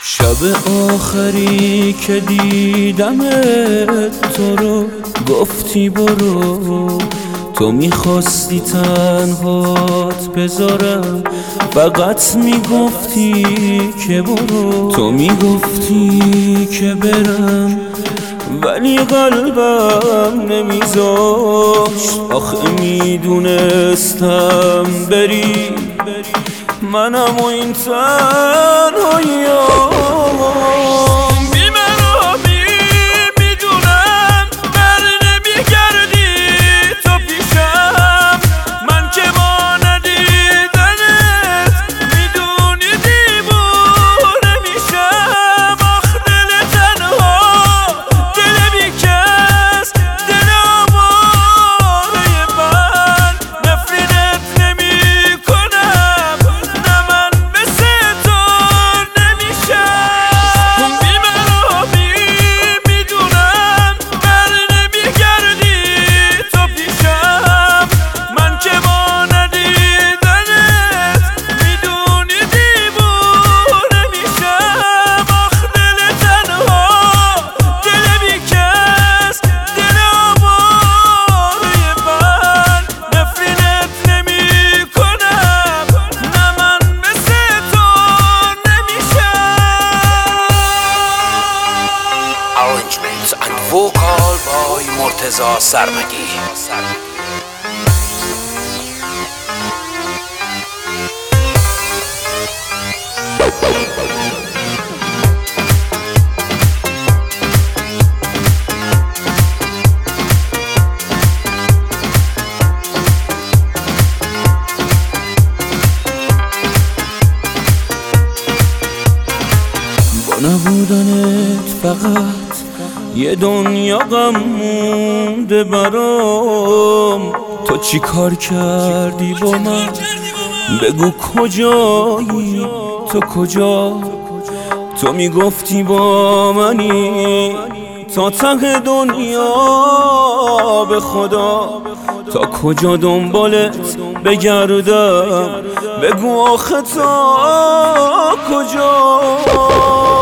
شب آخری که دیدمت تو رو گفتی برو، تو میخواستی تنهات بذارم، فقط میگفتی که برو، تو میگفتی که برم ولی قلبم نمیذاشت. آخه میدونستم بری منم و این تنهاییم. Arrangements and vocal by مرتضی سرمدی. با نبودنت فقط یه دنیا غم مونده برام. تو چی کار کردی با من؟ بگو کجایی؟ تو کجا؟ تو میگفتی با منی تا ته دنیا، به خدا تا کجا دنبالت بگردم؟ بگو آخه تا کجا؟